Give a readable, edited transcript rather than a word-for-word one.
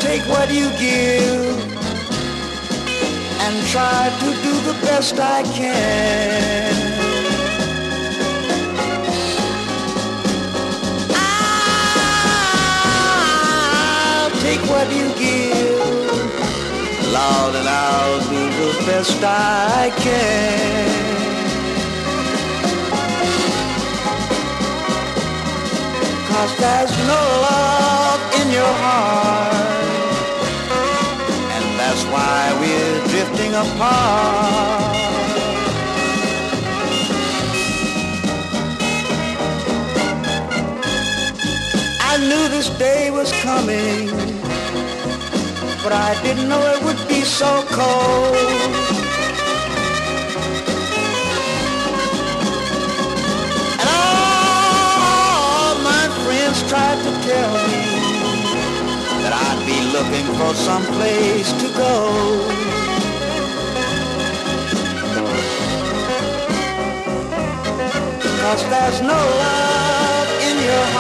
take what you give and try to do the best I can. I'll take what you give, Lord, and I'll do the best I can. 'Cause there's no love in your heart, and that's why we're drifting apart. I knew this day was coming, but I didn't know it would be so cold. And all my friends tried to tell me that I'd be looking for some place to go. 'Cause there's no love in your